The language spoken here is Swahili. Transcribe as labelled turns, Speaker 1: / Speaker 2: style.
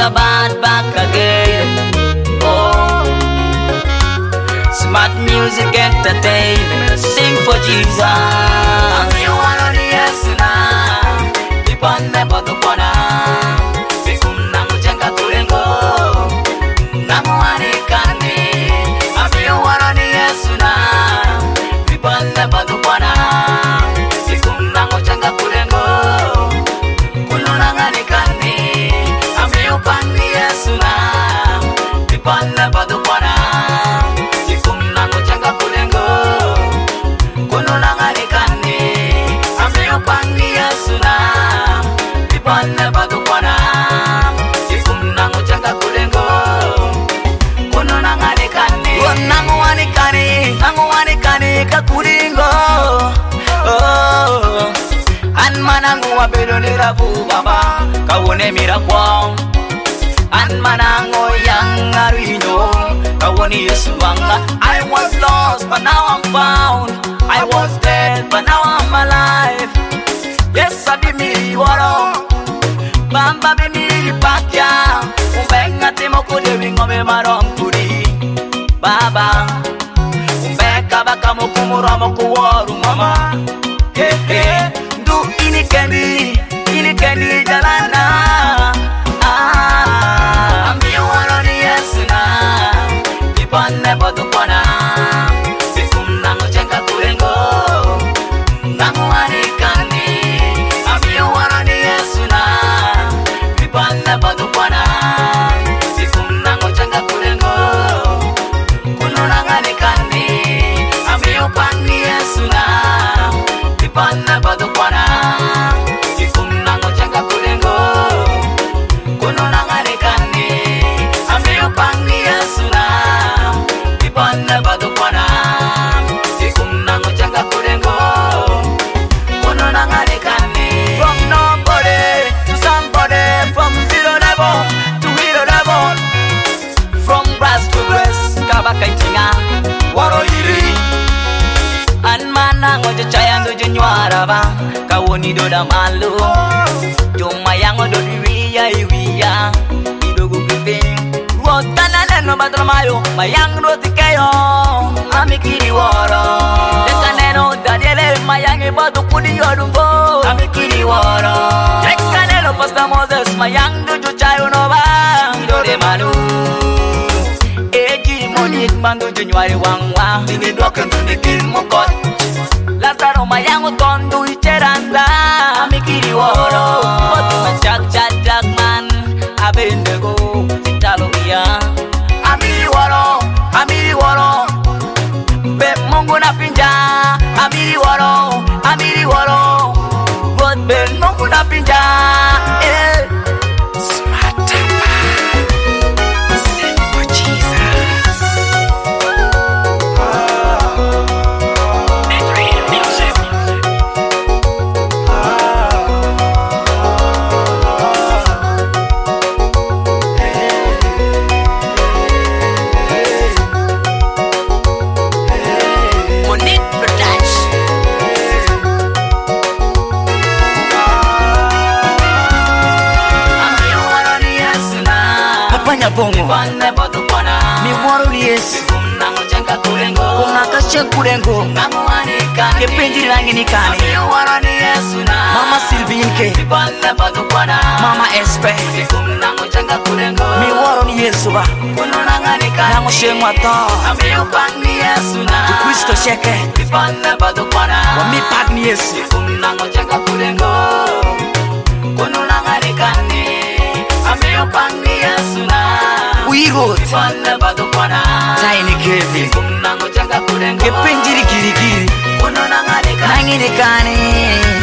Speaker 1: bad back again. Oh, smart music entertainment. Sing for Jesus. You wanna yes na. Ipande bodu kona. Sikum nangu jenga kulengo. Nangu anikani. You wanna yes na. Ipande bodu kona. Sikum nangu jenga kulengo. Ipande badu kwana sikum nangu changa kulengo kuno nangalikani amiyo pangi yasuna ipande badu kwana sikum nangu changa kulengo kuno nangalikani nangu wanikani kakulingo oh an manangu wabedo nirabu baba kawone mirakwa an manango yang arino kawoni yesuanga. I was lost but now I'm found, I was dead but now I'm alive. Yes I be me waro bamba be me pakya umbenga temo kudewi ngome marom kudi baba umbeka baka mokumura mokuwaru mama hey hey do ini kendi jalana. Ipande bodu kwana sikum nangu jenga kulengo nangu anikani amiyo warani yesuna. Ipande bodu kwana sikum nangu jenga kulengo kuno nanganikani amiyo pangi yesuna. Ipande bodu kwana sikum nangu jenga kulengo kuno nanganikani amiyo pangi yesuna. Ipande badu kwana sikum nangu changa kulengo kuno nangalikani. From nobody to somebody, from zero level to hero level, from grass to grace kabaka itinga waro iri an manango jachayando jenywara ba kawoni doda malu joma yango do wiya idogu kiping wotana neno batramayo mayang roti kayo amikiri woro dekaneno daniele mayangi badu kudi yodumbo amikiri woro dekaneno pasta Moses mayang duju chayo nova dode manu eji monik mandu junwari wangwa dini doken tunikin mukot Lazaro mayang utondu icheranda amikiri woro botu menchak man abendego talo iya amiri waro be Mungu na pinja amiri waro God be Mungu na pinja Smatapa sing for Jesus. Music. Bongo mi waro Yesu unakasha kulengo kepenji rangi nikani Mama Silvinke Mama Espe mi waro Yesu ba nango shengwa ta Kristo sheke wa mi pagni Yesu Uigot Tiny Kevin Kepenjiri giri Nangi nikani